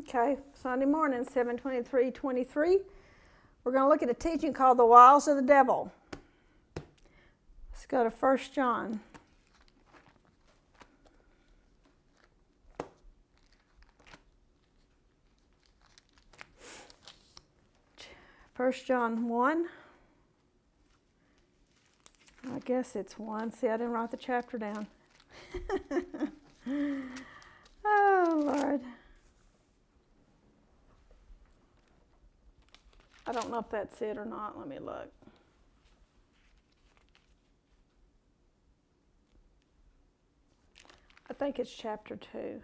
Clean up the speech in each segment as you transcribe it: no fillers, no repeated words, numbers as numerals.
Okay, Sunday morning, 7/23/23. We're going to look at a teaching called The Wiles of the Devil. Let's go to 1 John. First John 1. I guess it's 1. See, I didn't write the chapter down. Oh, Lord. I don't know if that's it or not. Let me look. I think it's chapter 2.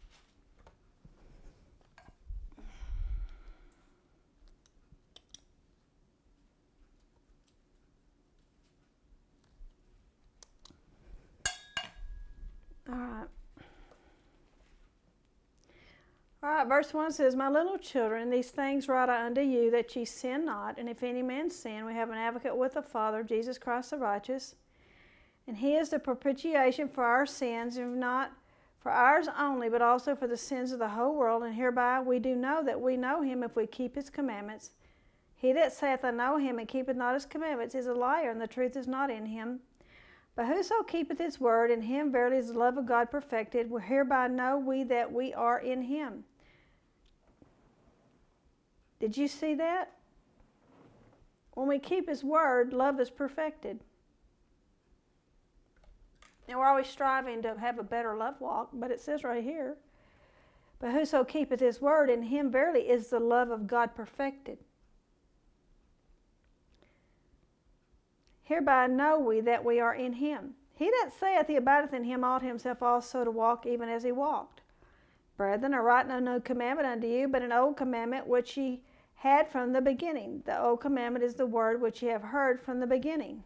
All right, verse 1 says, My little children, these things write I unto you, that ye sin not. And if any man sin, we have an advocate with the Father, Jesus Christ the righteous. And he is the propitiation for our sins, and not for ours only, but also for the sins of the whole world. And hereby we do know that we know him if we keep his commandments. He that saith, I know him, and keepeth not his commandments, is a liar, and the truth is not in him. But whoso keepeth his word, in him verily is the love of God perfected. Hereby know we that we are in him. Did you see that? When we keep his word, love is perfected. And we're always striving to have a better love walk, but it says right here, but whoso keepeth his word, in him verily is the love of God perfected. Hereby know we that we are in him. He that saith he abideth in him ought himself also to walk even as he walked. Brethren, I write no new commandment unto you, but an old commandment which ye had from the beginning. The old commandment is the word which ye have heard from the beginning.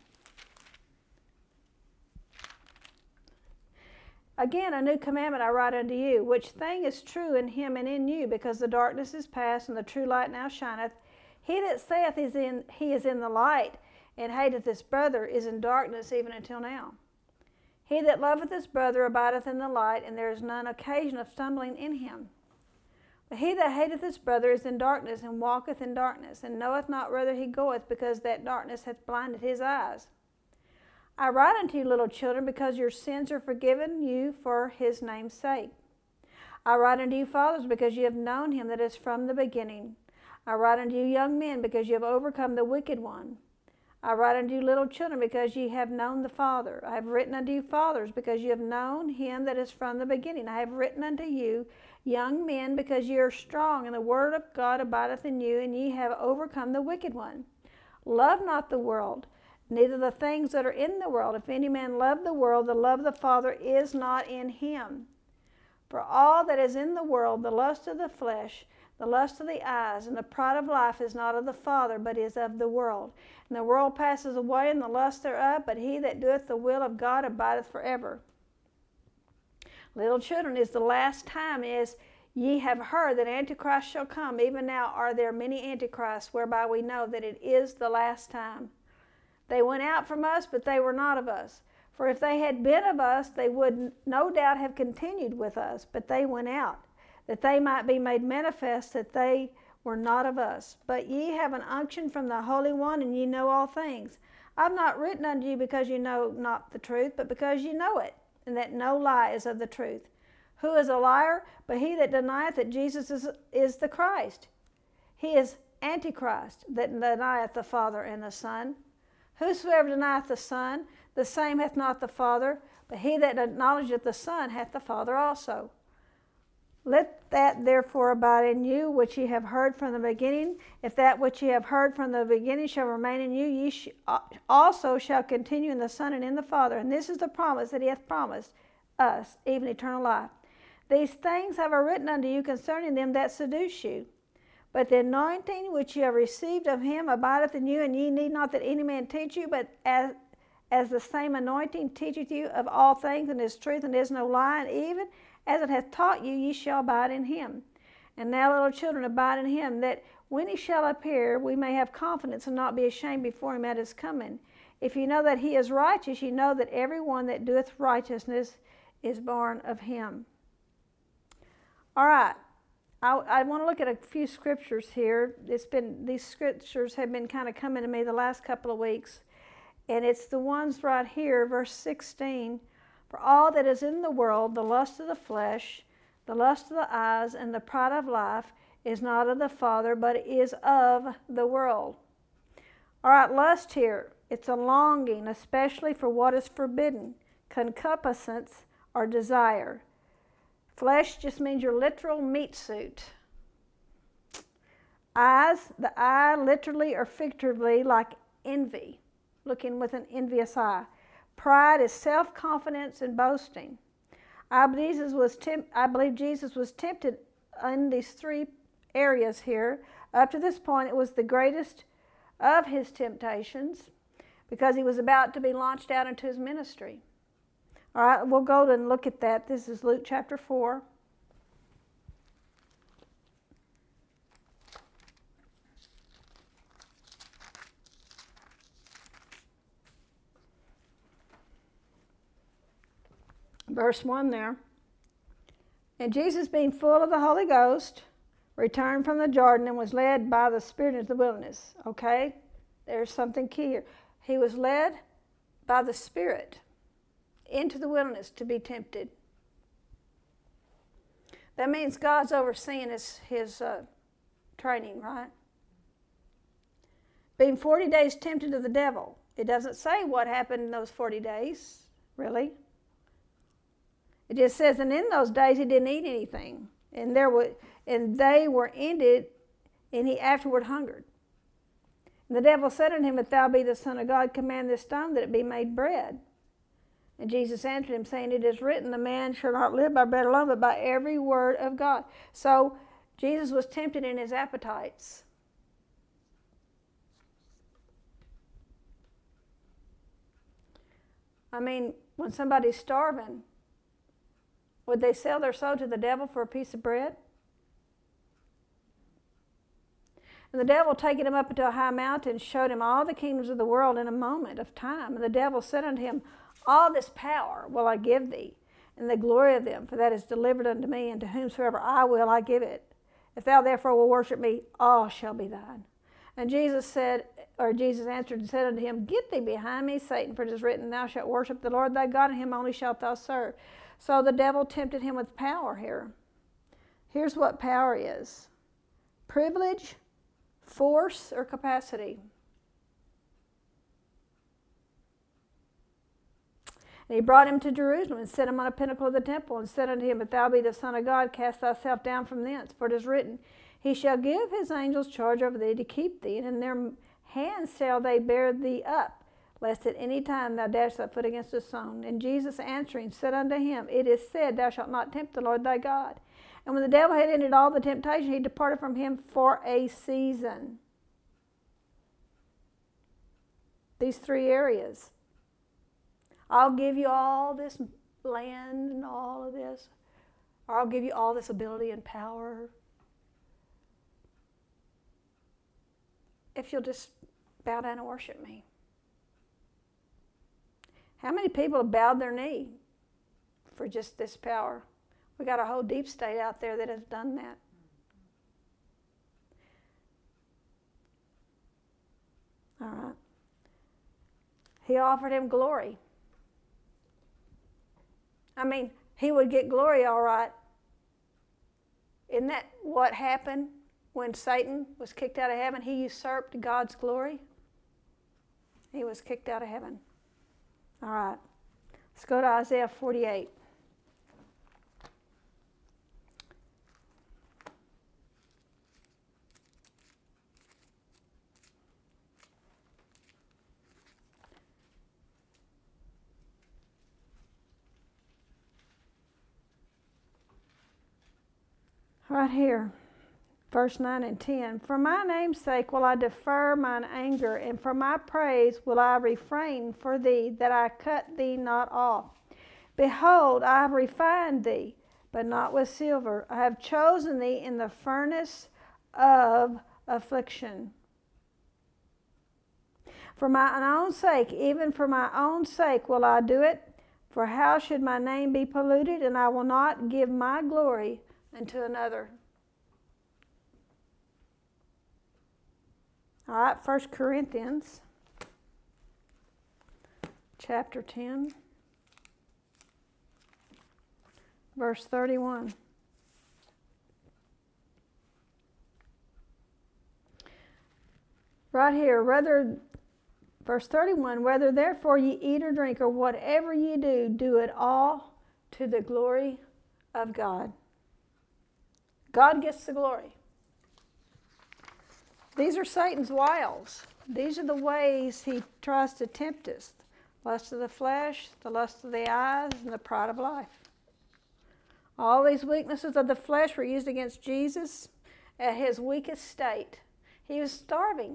Again, a new commandment I write unto you, which thing is true in him and in you, because the darkness is past and the true light now shineth. He that saith he is in the light, and hateth his brother, is in darkness even until now. He that loveth his brother abideth in the light, and there is none occasion of stumbling in him. But he that hateth his brother is in darkness, and walketh in darkness, and knoweth not whither he goeth, because that darkness hath blinded his eyes. I write unto you, little children, because your sins are forgiven you for his name's sake. I write unto you, fathers, because ye have known him that is from the beginning. I write unto you, young men, because ye have overcome the wicked one. I write unto you, little children, because ye have known the Father. I have written unto you, fathers, because ye have known him that is from the beginning. I have written unto you, young men, because ye are strong, and the word of God abideth in you, and ye have overcome the wicked one. Love not the world, neither the things that are in the world. If any man love the world, the love of the Father is not in him. For all that is in the world, the lust of the flesh, the lust of the eyes, and the pride of life is not of the Father, but is of the world. And the world passes away, and the lust thereof, but he that doeth the will of God abideth forever. Little children, is the last time is ye have heard that Antichrist shall come. Even now are there many Antichrists, whereby we know that it is the last time. They went out from us, but they were not of us. For if they had been of us, they would no doubt have continued with us, but they went out, that they might be made manifest that they were not of us. But ye have an unction from the Holy One, and ye know all things. I have not written unto you because you know not the truth, but because ye know it, and that no lie is of the truth. Who is a liar? But he that denieth that Jesus is the Christ. He is Antichrist, that denieth the Father and the Son. Whosoever denieth the Son, the same hath not the Father, but he that acknowledgeth the Son hath the Father also. Let that therefore abide in you which ye have heard from the beginning. If that which ye have heard from the beginning shall remain in you, ye also shall continue in the Son and in the Father. And this is the promise that he hath promised us, even eternal life. These things have I written unto you concerning them that seduce you. But the anointing which ye have received of him abideth in you, and ye need not that any man teach you, but as the same anointing teacheth you of all things, and is truth, and is no lie, and even as it hath taught you, ye shall abide in him. And now, little children, abide in him, that when he shall appear, we may have confidence and not be ashamed before him at his coming. If you know that he is righteous, you know that every one that doeth righteousness is born of him. All right. I want to look at a few scriptures here. These scriptures have been kind of coming to me the last couple of weeks. And it's the ones right here, verse 16. For all that is in the world, the lust of the flesh, the lust of the eyes, and the pride of life is not of the Father, but is of the world. All right, lust here. It's a longing, especially for what is forbidden, concupiscence or desire. Flesh just means your literal meat suit. Eyes, the eye literally or figuratively like envy, looking with an envious eye. Pride is self-confidence and boasting. I believe Jesus was tempted in these three areas here. Up to this point, it was the greatest of his temptations because he was about to be launched out into his ministry. All right, we'll go and look at that. This is Luke chapter 4. Verse 1 there. And Jesus, being full of the Holy Ghost, returned from the Jordan and was led by the Spirit into the wilderness. Okay, there's something key here. He was led by the Spirit into the wilderness to be tempted. That means God's overseeing his training, right? Being 40 days tempted of the devil. It doesn't say what happened in those 40 days, really. It just says, and in those days he didn't eat anything, and they were ended, and he afterward hungered. And the devil said unto him, If thou be the Son of God, command this stone that it be made bread. And Jesus answered him, saying, It is written, the man shall not live by bread alone, but by every word of God. So Jesus was tempted in his appetites. I mean, when somebody's starving, would they sell their soul to the devil for a piece of bread? And the devil, taking him up into a high mountain, showed him all the kingdoms of the world in a moment of time. And the devil said unto him, All this power will I give thee, and the glory of them, for that is delivered unto me, and to whomsoever I will I give it. If thou therefore will worship me, all shall be thine. And Jesus answered and said unto him, Get thee behind me, Satan, for it is written, Thou shalt worship the Lord thy God, and him only shalt thou serve. So the devil tempted him with power here. Here's what power is: privilege, force, or capacity. And he brought him to Jerusalem and set him on a pinnacle of the temple and said unto him, If thou be the Son of God, cast thyself down from thence. For it is written, He shall give his angels charge over thee to keep thee, and in their hands shall they bear thee up, lest at any time thou dash thy foot against a stone. And Jesus answering said unto him, It is said, Thou shalt not tempt the Lord thy God. And when the devil had ended all the temptation, he departed from him for a season. These three areas. I'll give you all this land and all of this, or I'll give you all this ability and power, if you'll just bow down and worship me. How many people have bowed their knee for just this power? We got a whole deep state out there that has done that. All right. He offered him glory. I mean, he would get glory, all right. Isn't that what happened when Satan was kicked out of heaven? He usurped God's glory. He was kicked out of heaven. All right. Let's go to Isaiah 48. Right here, verse 9 and 10. For my name's sake will I defer mine anger, and for my praise will I refrain for thee, that I cut thee not off. Behold, I have refined thee, but not with silver. I have chosen thee in the furnace of affliction. For mine own sake, even for my own sake will I do it. For how should my name be polluted, and I will not give my glory unto another. All right, 1 Corinthians chapter 10, verse 31. Right here, verse 31, whether therefore ye eat or drink or whatever ye do, do it all to the glory of God. God gets the glory. These are Satan's wiles. These are the ways he tries to tempt us. Lust of the flesh, the lust of the eyes, and the pride of life. All these weaknesses of the flesh were used against Jesus at his weakest state. He was starving.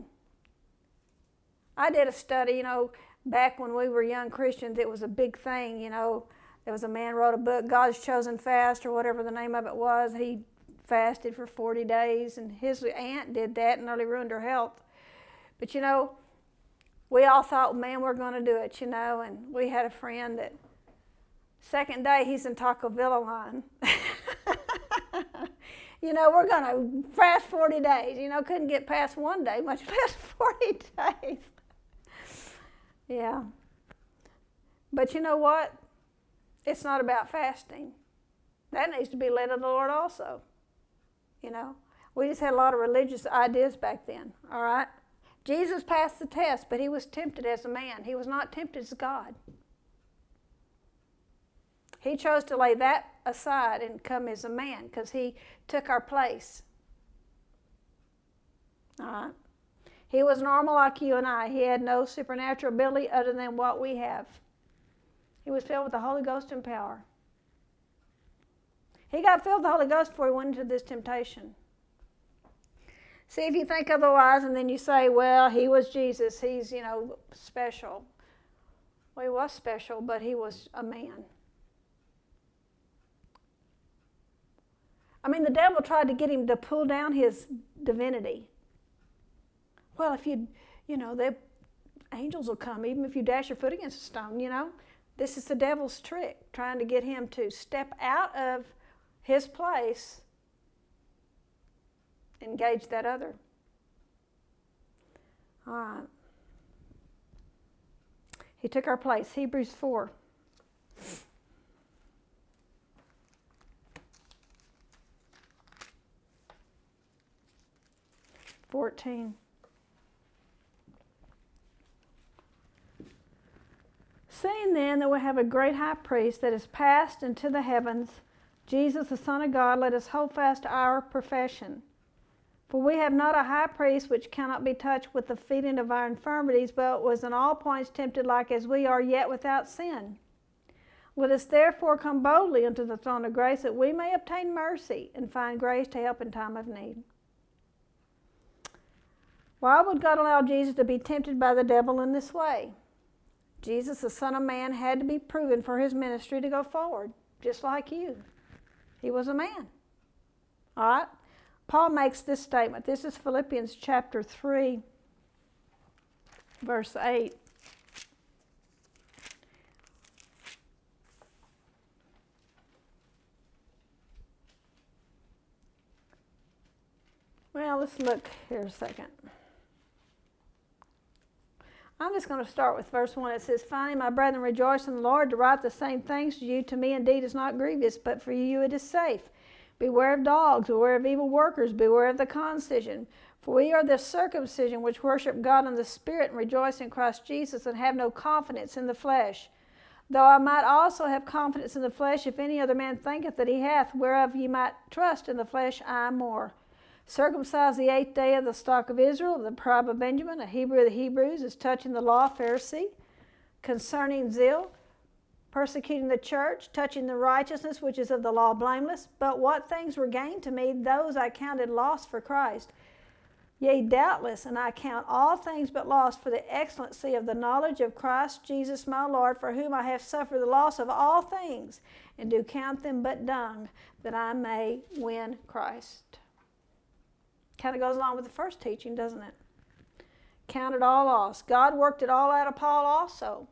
I did a study, back when we were young Christians, it was a big thing, There was a man wrote a book, God's Chosen Fast, or whatever the name of it was. He fasted for 40 days, and his aunt did that and nearly ruined her health. But, we all thought, man, we're going to do it, and we had a friend that second day he's in Taco Villa line. We're going to fast 40 days. Couldn't get past one day, much less 40 days. Yeah. But you know what? It's not about fasting. That needs to be led of the Lord also. We just had a lot of religious ideas back then, all right? Jesus passed the test, but he was tempted as a man. He was not tempted as God. He chose to lay that aside and come as a man because he took our place. All right? He was normal like you and I. He had no supernatural ability other than what we have. He was filled with the Holy Ghost and power. He got filled with the Holy Ghost before he went into this temptation. See, if you think otherwise and then you say, well, he was Jesus. He's, special. Well, he was special, but he was a man. The devil tried to get him to pull down his divinity. Well, if the angels will come, even if you dash your foot against a stone, This is the devil's trick, trying to get him to step out of his place, engage that other. All right. He took our place. Hebrews 4. Seeing then that we have a great high priest that is passed into the heavens, Jesus, the Son of God, let us hold fast to our profession. For we have not a high priest which cannot be touched with the feeling of our infirmities, but was in all points tempted like as we are, yet without sin. Let us therefore come boldly unto the throne of grace, that we may obtain mercy and find grace to help in time of need. Why would God allow Jesus to be tempted by the devil in this way? Jesus, the Son of Man, had to be proven for his ministry to go forward, just like you. He was a man. All right? Paul makes this statement. This is Philippians chapter 3, verse 8. Well, let's look here a second. I'm just going to start with verse 1. It says, finally, my brethren, rejoice in the Lord. To write the same things to you, to me indeed is not grievous, but for you it is safe. Beware of dogs, beware of evil workers, beware of the concision. For we are the circumcision which worship God in the Spirit and rejoice in Christ Jesus and have no confidence in the flesh. Though I might also have confidence in the flesh, if any other man thinketh that he hath, whereof ye might trust in the flesh, I more. Circumcised the 8th day of the stock of Israel, of the tribe of Benjamin, a Hebrew of the Hebrews, as touching the law, Pharisee, concerning zeal, persecuting the church, touching the righteousness which is of the law, blameless. But what things were gained to me, those I counted loss for Christ. Yea, doubtless, and I count all things but loss for the excellency of the knowledge of Christ Jesus my Lord, for whom I have suffered the loss of all things, and do count them but dung, that I may win Christ. Kind of goes along with the first teaching, doesn't it? Count it all loss. God worked it all out of Paul also.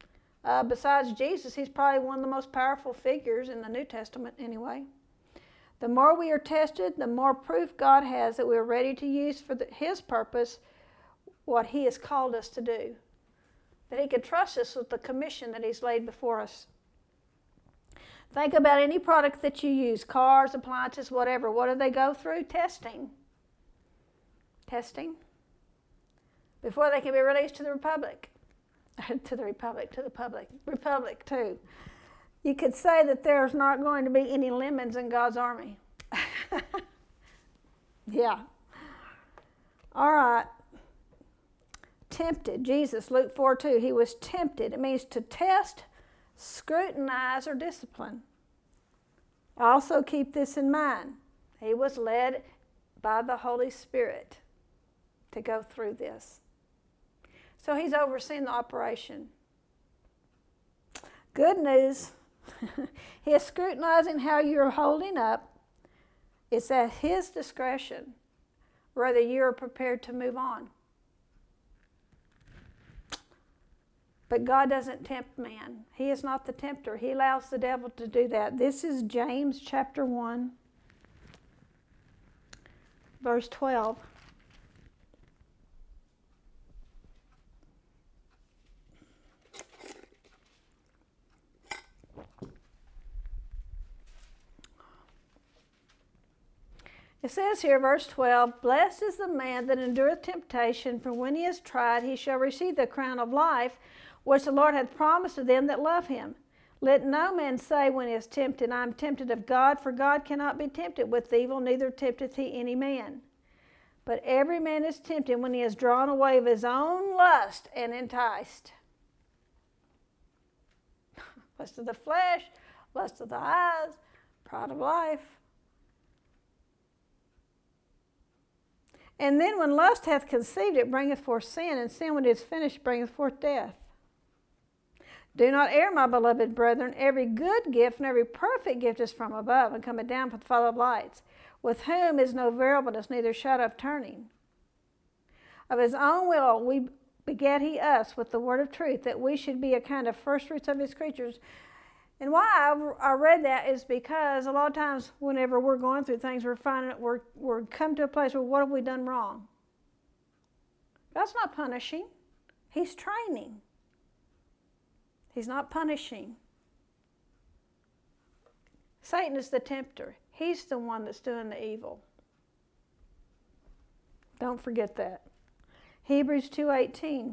Besides Jesus, he's probably one of the most powerful figures in the New Testament anyway. The more we are tested, the more proof God has that we are ready to use for His purpose what He has called us to do. That He can trust us with the commission that He's laid before us. Think about any product that you use, cars, appliances, whatever. What do they go through? Testing. Testing. Before they can be released to the public. To the public. Republic, too. You could say that there's not going to be any lemons in God's army. Yeah. All right. Tempted. Jesus, Luke 4:2, He was tempted. It means to test, scrutinize, or discipline. Also keep this in mind. He was led by the Holy Spirit to go through this. So He's overseeing the operation. Good news. He is scrutinizing how you're holding up. It's at His discretion whether you are prepared to move on. But God doesn't tempt man. He is not the tempter. He allows the devil to do that. This is James chapter 1, verse 12. It says here, verse 12, Blessed is the man that endureth temptation, for when he is tried, he shall receive the crown of life, which the Lord hath promised to them that love Him. Let no man say when he is tempted, I am tempted of God, for God cannot be tempted with evil, neither tempteth He any man. But every man is tempted when he is drawn away of his own lust and enticed. Lust of the flesh, lust of the eyes, pride of life. And then when lust hath conceived, it bringeth forth sin, and sin when it is finished bringeth forth death. Do not err, my beloved brethren. Every good gift and every perfect gift is from above, and cometh down from the Father of lights, with whom is no variableness, neither shadow of turning. Of His own will begat He us with the word of truth, that we should be a kind of first fruits of His creatures. And why I read that is because a lot of times whenever we're going through things, we're finding we're come to a place where what have we done wrong? God's not punishing. He's training. He's not punishing. Satan is the tempter. He's the one that's doing the evil. Don't forget that. Hebrews 2:18.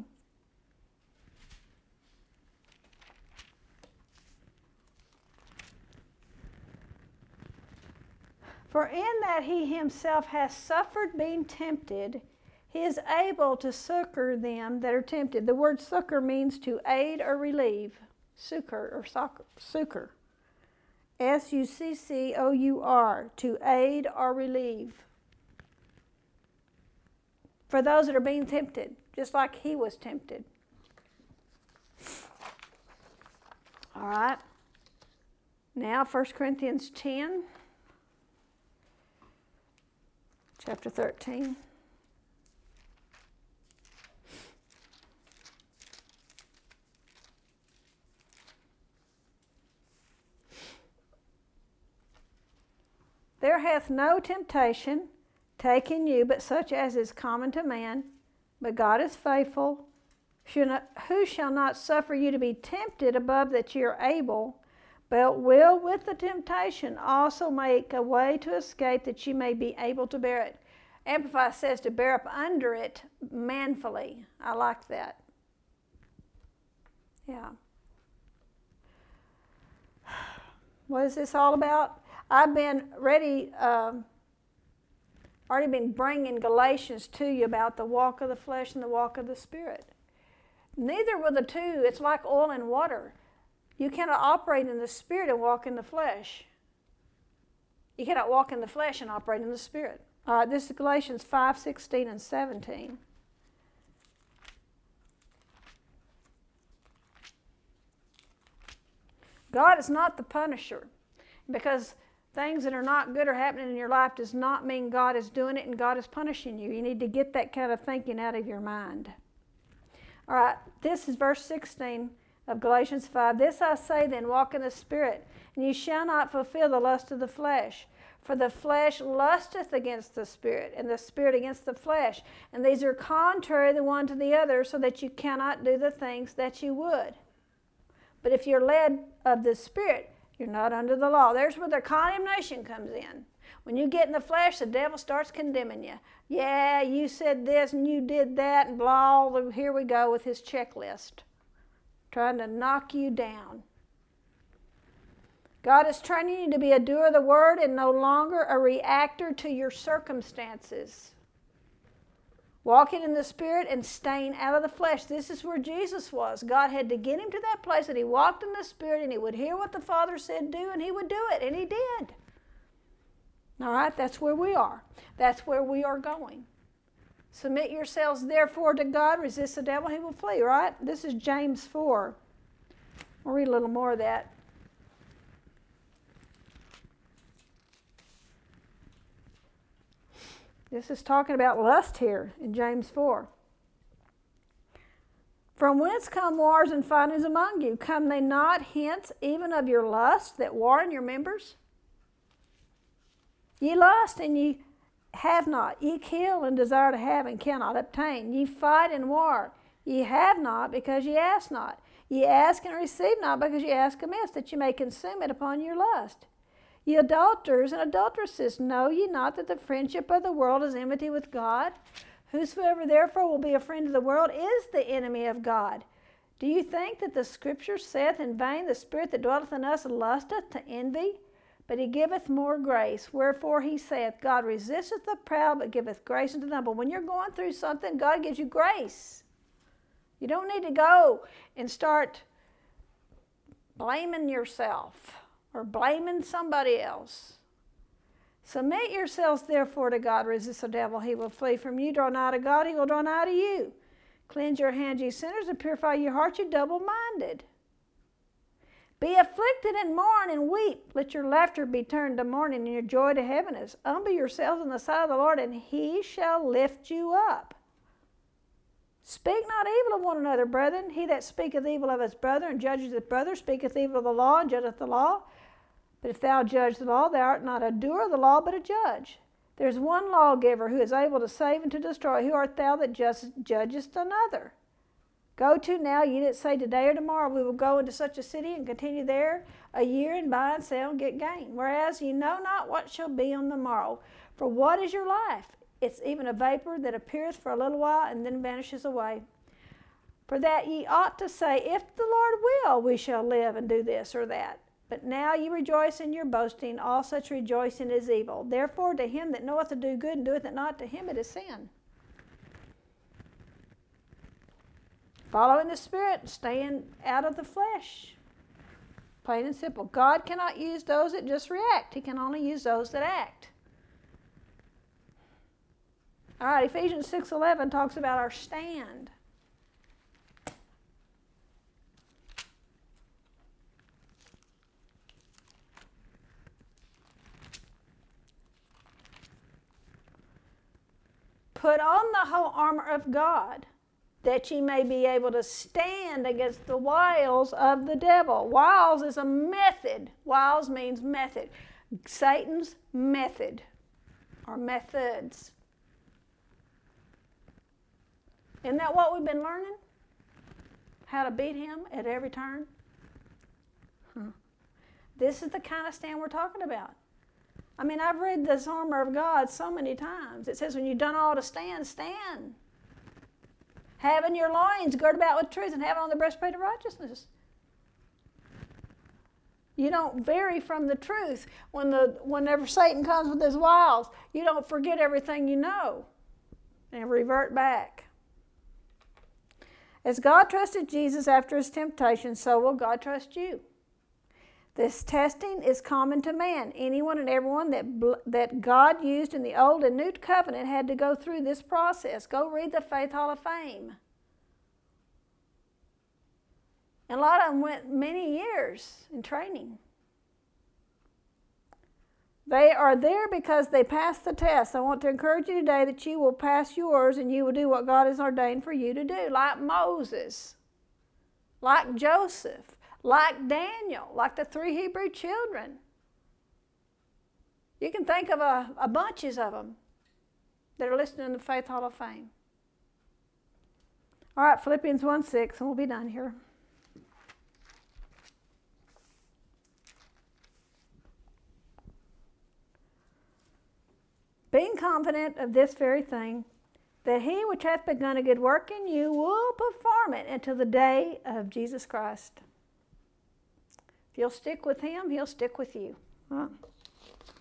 For in that He Himself has suffered being tempted, He is able to succor them that are tempted. The word succor means to aid or relieve. Succor or succor. S-U-C-C-O-U-R. To aid or relieve. For those that are being tempted, just like He was tempted. All right. Now 1 Corinthians 10. Chapter 13. There hath no temptation taken you but such as is common to man, but God is faithful, who shall not suffer you to be tempted above that ye are able, but will with the temptation also make a way to escape, that ye may be able to bear it. Amplified says to bear up under it manfully. I like that. Yeah. What is this all about? I've been already been bringing Galatians to you about the walk of the flesh and the walk of the Spirit. Neither will the two. It's like oil and water. You cannot operate in the Spirit and walk in the flesh. You cannot walk in the flesh and operate in the Spirit. All right, this is Galatians 5:16 and 17. God is not the punisher. Because things that are not good are happening in your life does not mean God is doing it and God is punishing you. You need to get that kind of thinking out of your mind. All right, this is verse 16 of Galatians 5. This I say then, walk in the Spirit, and ye shall not fulfill the lust of the flesh. For the flesh lusteth against the Spirit, and the Spirit against the flesh. And these are contrary the one to the other, so that you cannot do the things that you would. But if you're led of the Spirit, you're not under the law. There's where the condemnation comes in. When you get in the flesh, the devil starts condemning you. Yeah, you said this and you did that and blah, here we go with his checklist. Trying to knock you down. God is training you to be a doer of the word and no longer a reactor to your circumstances. Walking in the Spirit and staying out of the flesh. This is where Jesus was. God had to get him to that place that he walked in the Spirit and he would hear what the Father said do and he would do it, and he did. All right, that's where we are. That's where we are going. Submit yourselves therefore to God, resist the devil, he will flee, right? This is James 4. We'll read a little more of that. This is talking about lust here in James 4. From whence come wars and fightings among you? Come they not hence even of your lust that war in your members? Ye lust and ye have not. Ye kill and desire to have and cannot obtain. Ye fight and war. Ye have not because ye ask not. Ye ask and receive not because ye ask amiss, that ye may consume it upon your lust. Ye adulterers and adulteresses, know ye not that the friendship of the world is enmity with God? Whosoever therefore will be a friend of the world is the enemy of God. Do you think that the Scripture saith in vain, the Spirit that dwelleth in us lusteth to envy? But he giveth more grace. Wherefore he saith, God resisteth the proud, but giveth grace unto the humble. When you're going through something, God gives you grace. You don't need to go and start blaming yourself or blaming somebody else. Submit yourselves therefore to God. Resist the devil, he will flee from you. Draw nigh to God, he will draw nigh to you. Cleanse your hands, ye sinners, and purify your hearts, you double-minded. Be afflicted and mourn and weep. Let your laughter be turned to mourning and your joy to heaviness. Humble yourselves in the sight of the Lord, and he shall lift you up. Speak not evil of one another, brethren. He that speaketh evil of his brother and judgeth his brother speaketh evil of the law and judgeth the law. But if thou judge the law, thou art not a doer of the law, but a judge. There is one lawgiver who is able to save and to destroy. Who art thou that judgest another? Go to now, ye that say today or tomorrow we will go into such a city and continue there a year and buy and sell and get gain. Whereas ye know not what shall be on the morrow. For what is your life? It's even a vapor that appeareth for a little while and then vanishes away. For that ye ought to say, if the Lord will, we shall live and do this or that. But now ye rejoice in your boasting. All such rejoicing is evil. Therefore to him that knoweth to do good and doeth it not, to him it is sin. Follow in the Spirit, staying out of the flesh. Plain and simple. God cannot use those that just react. He can only use those that act. All right, Ephesians 6:11 talks about our stand. Put on the whole armor of God, that ye may be able to stand against the wiles of the devil. Wiles is a method. Wiles means method. Satan's method, or methods. Isn't that what we've been learning? How to beat him at every turn? This is the kind of stand we're talking about. I mean, I've read this armor of God so many times. It says when you've done all to stand, stand. Having your loins girt about with truth and having on the breastplate of righteousness. You don't vary from the truth. Whenever Satan comes with his wiles, you don't forget everything you know and revert back. As God trusted Jesus after his temptation, so will God trust you. This testing is common to man. Anyone and everyone that God used in the Old and New Covenant had to go through this process. Go read the Faith Hall of Fame. And a lot of them went many years in training. They are there because they passed the test. I want to encourage you today that you will pass yours and you will do what God has ordained for you to do. Like Moses, like Joseph, like Daniel, like the 3 Hebrew children. You can think of a bunches of them that are listed in the Faith Hall of Fame. All right, Philippians 1:6, and we'll be done here. Being confident of this very thing, that he which hath begun a good work in you will perform it until the day of Jesus Christ. If you'll stick with him, he'll stick with you. Huh?